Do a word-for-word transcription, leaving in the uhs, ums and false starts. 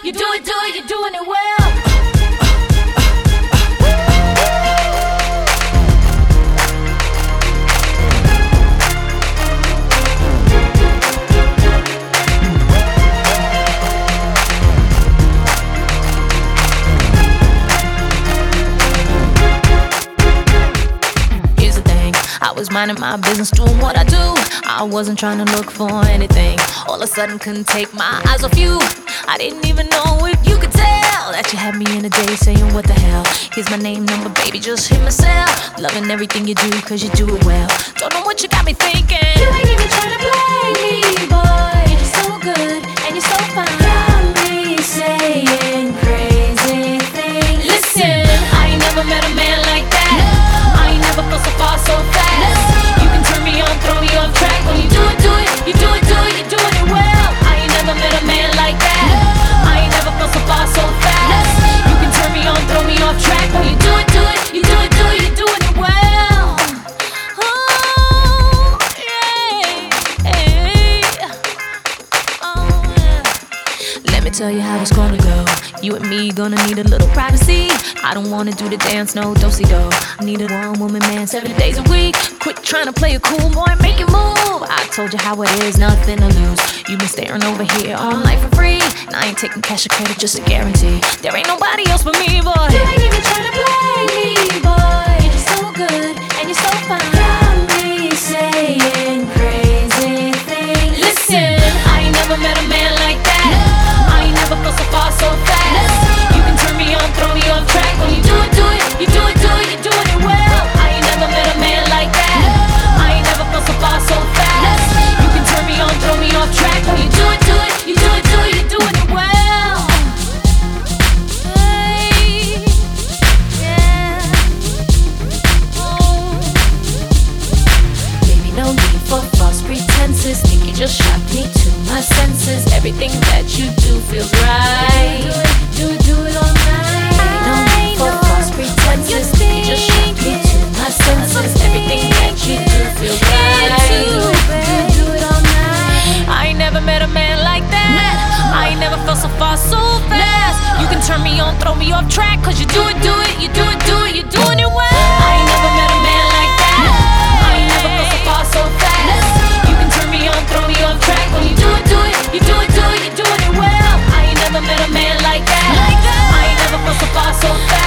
you do it, do it, you're doing it well. I was minding my business, doing what I do. I wasn't trying to look for anything. All of a sudden, couldn't take my eyes off you. I didn't even know if you could tell that you had me in a day saying what the hell. Here's my name, number, baby, just hit my cell. Loving everything you do, cause you do it well. Don't know what you got me thinking. You ain't even trying to play me, boy. You're just so good, and you're so fine. Got me saying crazy things. Listen, I ain't never met a man like that. No. I ain't never felt so far, so fast. No. You can turn me on, throw me off track. When you do it, do it, you do it, do it, you're doing it well. I ain't never met a man like that. No. I ain't never felt so far, so fast. No. You can turn me on, throw me off track. When you do it, do it, you do it, do it, you're doing it well. Oh, yeah, hey. Oh, yeah. Let me tell you how it's gonna go. You and me gonna need a little privacy. I don't wanna do the dance, no do-si-do. I need a one-woman man seven days a week. Quit trying to play a cool boy, make it move. I told you how it is, nothing to lose. You been staring over here all night for free, and I ain't taking cash or credit, just a guarantee. There ain't nobody else but me, boy. You ain't even trying to play me, boy. You're just so good, and you're so fine. Got me saying crazy things. Listen, I ain't never met a man like that. No. I ain't never felt so far, so fast. No. You can turn me on, throw me off track. When you do it, do it, you do it, do it, you're doing it well. I ain't never met a man like that. No. I ain't never felt so far, so fast. No. You can turn me on, throw me off track. When you do it, do it, you do it, do it, you're doing it well. Hey, yeah. Oh. Baby, no need for false pretenses. Think you just shocked me to my senses. Everything that you do feels right. Do it, do it all night. No need for false pretenses. Think you just shocked me to my senses. Everything that you do feels right. Do it, do it all night. I ain't never met a man like that. No. I ain't never felt so far, so fast. You can turn me on, throw me off track. Cause you do it, do it, you do it, do it, you're doing it well. I ain't never met a man like that. No. I ain't never felt so far, so fast. No. You can turn me on, throw me off track. When you do it, do it, you do it, do it, you're doing it well. I ain't never met a man like that. Like that. I ain't never felt so far, so fast.